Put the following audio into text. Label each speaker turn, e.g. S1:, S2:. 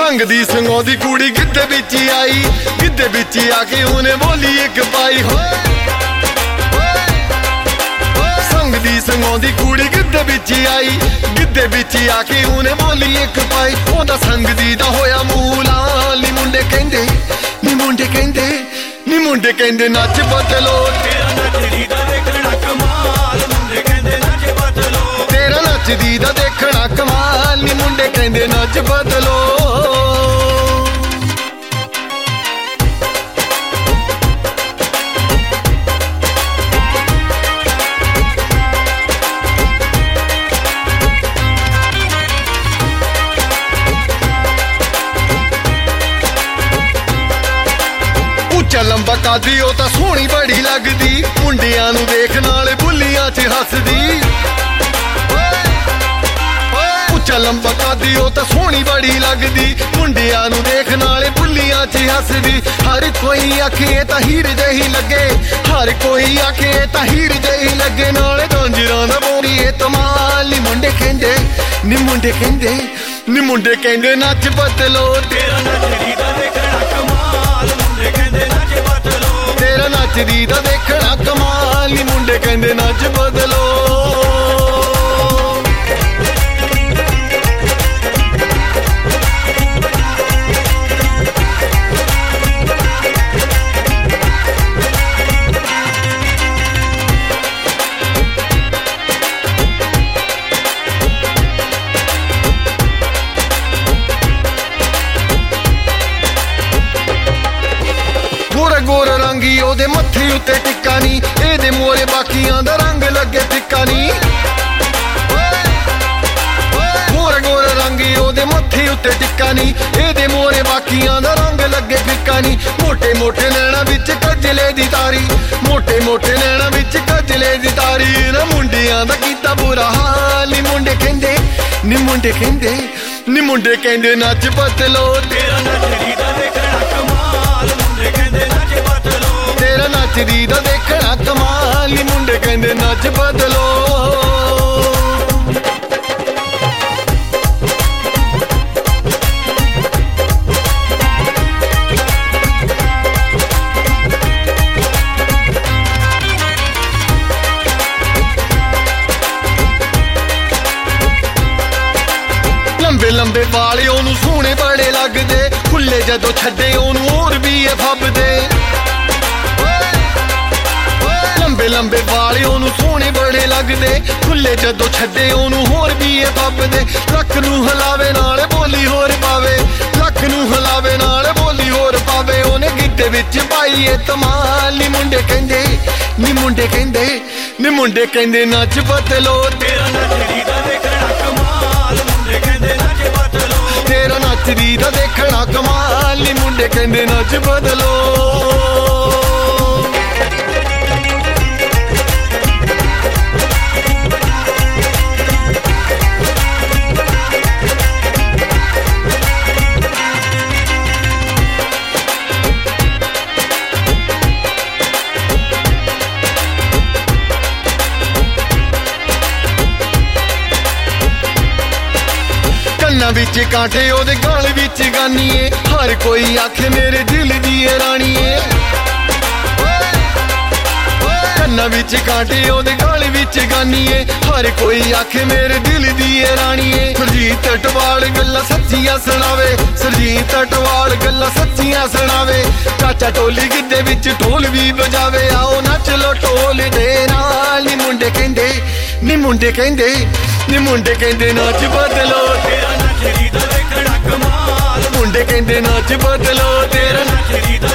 S1: संग दी संगोदी कुड़ी गिद्धे बिच आई, गिद्धे बिच आके उन्हें बोली एक पाई। संग दी संगोदी कुड़ी गिद्धे बिच आई, गिद्धे बिच आके उन्हें बोली एक पाई। ओदा संग दी दा होया मूला नी मुंडे कहंदे, नी मुंडे कहंदे, नी मुंडे कहंदे नच बदलो। तेरा नच दी दा देखना कमाल, मुंडे कहंदे नच बदलो। तेरा नच दी दा देखना कमाल, नी मुंडे कहंदे नच बदलो। ਉੱਚਾ ਲੰਬਾ ਕਾਦੀ ਉਹ ਤਾਂ ਸੋਹਣੀ ਬੜੀ ਲੱਗਦੀ, ਮੁੰਡਿਆਂ ਨੂੰ ਦੇਖ ਨਾਲੇ ਬੁੱਲੀਆਂ 'ਚ ਹੱਸਦੀ। ਉੱਚਾ ਲੰਬਾ ਕਾਦੀ ਉਹ ਤਾਂ ਸੋਹਣੀ ਬੜੀ ਲੱਗਦੀ, ਮੁੰਡਿਆਂ ਨੂੰ ਦੇਖ ਨਾਲੇ ਬੁੱਲੀਆਂ 'ਚ ਹੱਸਦੀ। ਹਰ ਕੋਈ ਆਖੇ ਤਾਂ ਹੀਰ ਜਿਹੀ ਲੱਗੇ, ਹਰ ਕੋਈ ਆਖੇ ਤਾਂ ਹੀਰ ਜਿਹੀ ਲੱਗੇ, ਨਾਲੇ ਝਾਂਜਰਾਂ ਦਾ ਬੋਲੀ ਏ ਧਮਾਲ। ਨੀ ਮੁੰਡੇ ਕਹਿੰਦੇ, ਨੀ ਮੁੰਡੇ ਕਹਿੰਦੇ, ਨੀ ਮੁੰਡੇ ਕਹਿੰਦੇ ਨੱਚ ਬਦਲੋ। ਤੇਰਾ ਨੱਚਦੀ ਦਾ ਦੇਖਣਾ ਕਮਾਲ, ਮੁੰਡੇ ਕਹਿੰਦੇ ਨੱਚ ਬਦਲੋ। ਤੇਰਾ ਨੱਚਦੀ ਦਾ ਦੇਖਣਾ ਕਮਾਲ, ਨੀ ਮੁੰਡੇ ਕਹਿੰਦੇ ਨੱਚ ਬਦਲੋ। ਗੋਰਾ ਗੋਰਾ ਰੰਗੀ ਉਹਦੇ ਮੱਥੇ ਉੱਤੇ ਟਿੱਕਾ ਨੀ, ਇਹਦੇ ਮੋਰੇ ਬਾਕੀਆਂ ਦਾ ਰੰਗ ਲੱਗੇ ਫਿੱਕਾ ਨੀ। ਗੋਰਾ ਗੋਰਾ ਰੰਗੀ ਉਹਦੇ ਮੱਥੇ ਉੱਤੇ ਟਿੱਕਾ ਨੀ, ਇਹਦੇ ਮੋਰੇ ਬਾਕੀਆਂ ਦਾ ਰੰਗ ਲੱਗੇ ਫਿੱਕਾ ਨੀ। ਮੋਟੇ ਮੋਟੇ ਨੈਣਾ ਵਿੱਚ ਕਜਲੇ ਦੀ ਤਾਰੀ, ਮੋਟੇ ਮੋਟੇ ਨੈਣਾ ਵਿੱਚ ਕਜਲੇ ਦੀ ਤਾਰੀ। ਨਾ ਮੁੰਡਿਆਂ ਦਾ ਕੀਤਾ ਬੁਰਾ ਹਾਲ, ਨੀ ਮੁੰਡੇ ਕਹਿੰਦੇ, ਨੀ ਮੁੰਡੇ ਕਹਿੰਦੇ, ਨੀ ਮੁੰਡੇ ਕਹਿੰਦੇ ਨੱਚ ਬਦਲੋ। ਤੇਰਾ ਨੱਚਦੀ ਦਾ ਦੇਖਣਾ ਕਮਾਲ, ਮੁੰਡੇ ਕਹਿੰਦੇ ਨੱਚ ਬਦਲੋ। ਤੇਰਾ ਨੱਚਦੀ ਦਾ ਦੇਖਣਾ ਕਮਾਲ, ਨੀ ਮੁੰਡੇ ਕਹਿੰਦੇ ਨੱਚ ਬਦਲੋ। ਲੰਬੇ ਲੰਬੇ ਵਾਲ ਉਹਨੂੰ ਸੋਹਣੇ ਬੜੇ ਲੱਗਦੇ, ਖੁੱਲੇ ਜਦੋਂ ਛੱਡੇ ਉਹਨੂੰ ਹੋਰ ਵੀ ਇਹ ਫੱਬਦੇ। ਲੰਬੇ ਲੰਬੇ ਵਾਲ ਉਹਨੂੰ ਸੋਹਣੇ ਬੜੇ ਲੱਗਦੇ, ਖੁੱਲੇ ਜਦੋਂ ਛੱਡੇ ਉਹਨੂੰ ਹੋਰ ਵੀ ਇਹ ਫੱਬਦੇ। ਲੱਕ ਨੂੰ ਹਿਲਾਵੇ ਨਾਲੇ ਬੋਲੀ ਹੋਰ ਪਾਵੇ, ਲੱਕ ਨੂੰ ਹਿਲਾਵੇ ਨਾਲੇ ਬੋਲੀ ਹੋਰ ਪਾਵੇ। ਉਹਨੇ ਗਿੱਧੇ ਵਿੱਚ ਪਾਈ ਏ ਧਮਾਲ, ਨੀ ਮੁੰਡੇ ਕਹਿੰਦੇ, ਨੀ ਮੁੰਡੇ ਕਹਿੰਦੇ, ਨੀ ਮੁੰਡੇ ਕਹਿੰਦੇ ਨੱਚ ਬਦਲੋ। ਤੇਰਾ ਨੱਚਦੀ ਦਾ ਦੇਖਣਾ ਕਮਾਲ, ਮੁੰਡੇ ਕਹਿੰਦੇ ਨੱਚ ਬਦਲੋ। ਤੇਰਾ ਨੱਚਦੀ ਦਾ ਦੇਖਣਾ ਕਮਾਲ, ਨੀ ਮੁੰਡੇ ਕਹਿੰਦੇ ਨੱਚ ਬਦਲੋ। ਕੰਨਾਂ ਵਿੱਚ ਕਾਂਟੇ ਉਹਦੇ ਗਲ ਵਿੱਚ ਗਾਨੀਏ, ਹਰ ਕੋਈ ਆਖੇ ਮੇਰੇ ਦਿਲ ਦੀ ਏ ਰਾਣੀਏ। ਕੰਨਾਂ ਵਿੱਚ ਕਾਂਟੇ ਉਹਦੇ ਗਲ ਵਿੱਚ ਗਾਨੀਏ, ਹਰ ਕੋਈ ਆਖੇ ਮੇਰੇ ਦਿਲ ਦੀ ਏ ਰਾਣੀਏ। ਸਰਜੀਤ ਅਟਵਾਲ ਗੱਲਾਂ ਸੱਚੀਆਂ ਸੁਣਾਵੇ, ਸਰਜੀਤ ਅਟਵਾਲ ਗੱਲਾਂ ਸੱਚੀਆਂ ਸੁਣਾਵੇ। ਚਾਚਾ ਢੋਲੀ ਗਿੱਧੇ ਵਿੱਚ ਢੋਲ ਵੀ ਵਜਾਵੇ, ਆਓ ਨੱਚ ਲੋ ਢੋਲ ਦੇ ਨਾਲ। ਨੀ ਮੁੰਡੇ ਕਹਿੰਦੇ, ਨੀ ਮੁੰਡੇ ਕਹਿੰਦੇ, ਨੀ ਮੁੰਡੇ ਕਹਿੰਦੇ ਨੱਚ ਬਦਲੋ। ਤੇਰਾ ਨੱਚਦੀ ਦਾ ਦੇਖਣਾ ਕਮਾਲ, ਮੁੰਡੇ ਕਹਿੰਦੇ ਨੱਚ ਬਦਲੋ। ਤੇਰਾ ਨੱਚਦੀ ਦਾ